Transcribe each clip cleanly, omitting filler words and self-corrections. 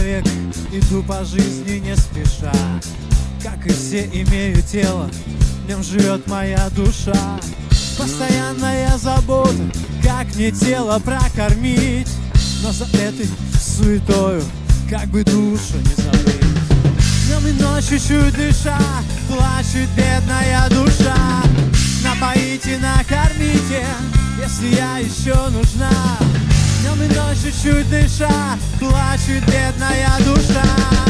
человек, иду по жизни не спеша. Как и все, имею тело, в нем живет моя душа. Постоянная забота, как мне тело прокормить, но за этой суетою как бы душу не забыть. Днем и ночью чуть дыша, плачет бедная душа. Напоите, накормите, если я еще нужна. Днем и ночью чуть дыша, плачет бедная душа.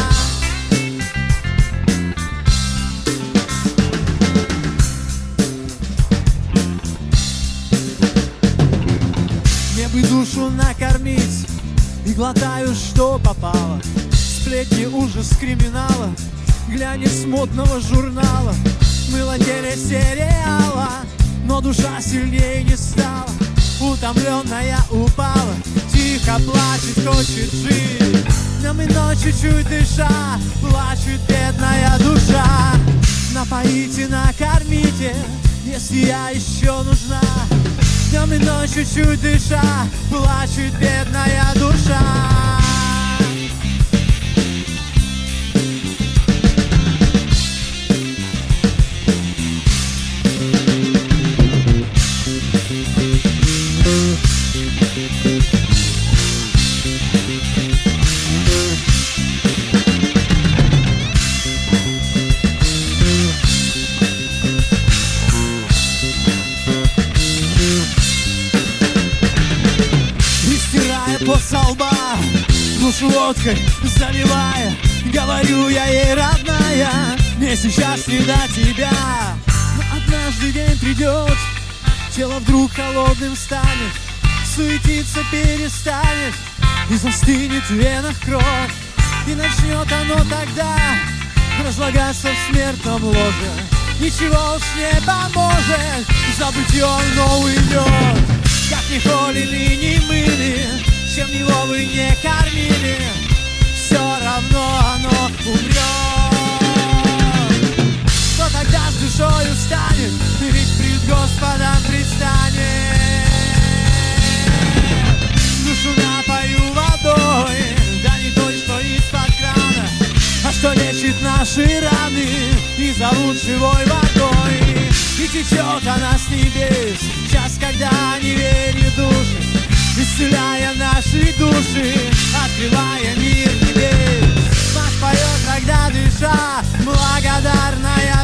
Мне бы душу накормить и глотаю, что попало. Сплетни, ужас криминала, глянец модного журнала, мылоделие сериала. Но душа сильнее не стала, утомленная упала, тихо плачет, хочет жить. Днем и ночью чуть дыша, плачет бедная душа. Напоите, накормите, если я еще нужна. Днем и ночью чуть дыша, плачет бедная душа. Пот со лба, душу водкой заливая, говорю я ей, родная, мне сейчас не до тебя. Но однажды день придет, тело вдруг холодным станет, суетиться перестанет, и застынет в венах кровь, и начнет оно тогда разлагаться в смертном ложе. Ничего уж не поможет, забытье оно уйдет. Как ни холили, ни мыли, чем его вы не кормили, все равно оно умрет. Кто тогда с душою станет, ведь пред Господом предстанет. Душу напою водой, да не той, что из-под крана, а что лечит наши раны и зовут живой водой. И течет она с небес, час, когда неверие души, исцеляя наши души, открывая мир небес. Мать поет, когда дыша, благодарная